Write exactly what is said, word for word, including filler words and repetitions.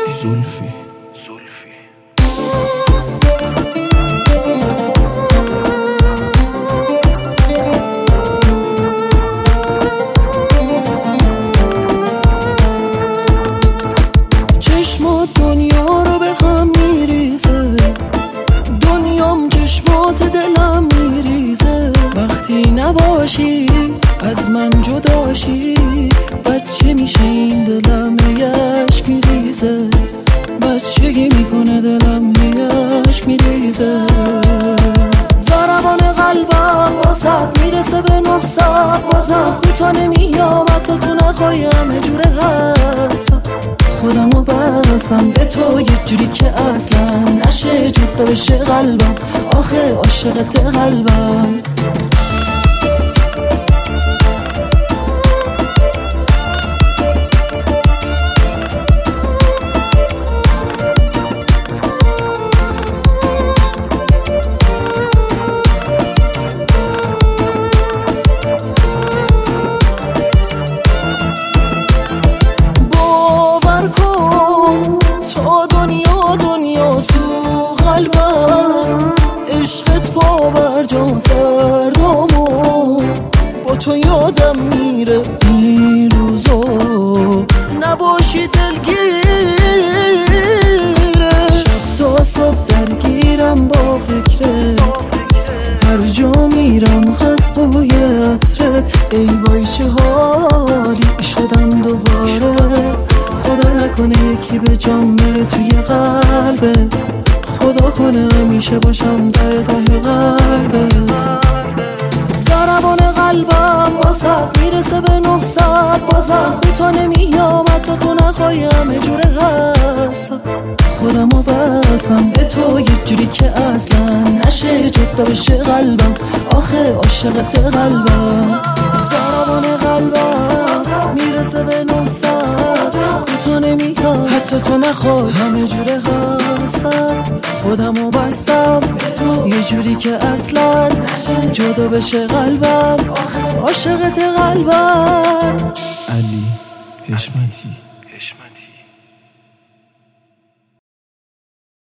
زلفی چشمات دنیا رو به هم میریزه، دنیام چشمات دلم میریزه. وقتی نباشی از من جداشی، بچه میشه این دلم یشک میریزه، بچگی میکنه دلم یشک میریزه. ضربان قلبم واسد میرسه به نهصد، بازم کوتا نمیام حتی تو نخوای، همه جوره هستم خودمو بستم به تو یه جوری که اصلا نشه جدا بشه قلبم، آخه عاشقت قلبم. عشقت پاور جان سردامو با تو یادم میره این روزا، نباشی دلگیره. شب تا صبح درگیرم با فکرت، هر جا میرم هست بوی عطرت. ای وای چه حالی شدم دوباره، خدا نکنه یکی به جام بره توی قلبت، خدا کنه همیشه باشم ته ته قلبت. ضربان قلبم واسد میرسه به نهصد، بازم کوتا نمیام حتی تو نخوای، همه جوره هستم خودمو بستم به تو یه جوری که اصلا نشه جدا بشه قلبم، آخه عاشقت قلبم. ضربان قلبم میرسه به نهصد، کوتا نمیام حتی تو نخوای، همه جوره هستم خودمو بستم یه جوری که اصلا جدا بشه قلبم، عاشقت قلبم. علی حشمتی.